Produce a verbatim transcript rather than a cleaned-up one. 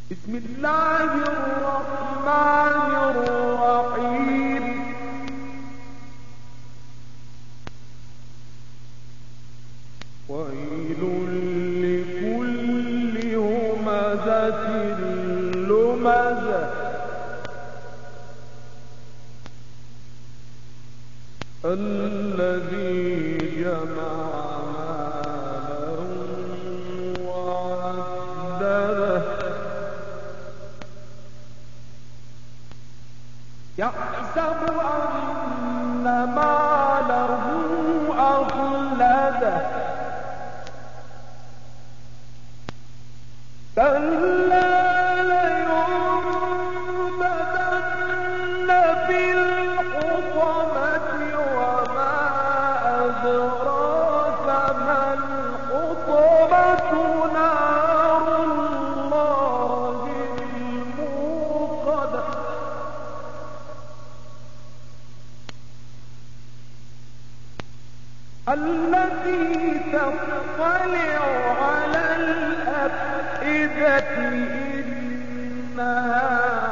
بسم الله الرحمن الرحيم. ويل لكل همزة لمزة الذي جمع مالا وعدده يحسب أن ماله أخلده كلا لينبذن في الحطمة وما أدراك ما الحطمة نار الله الموقدة التي تطلع على الأفئدة إنها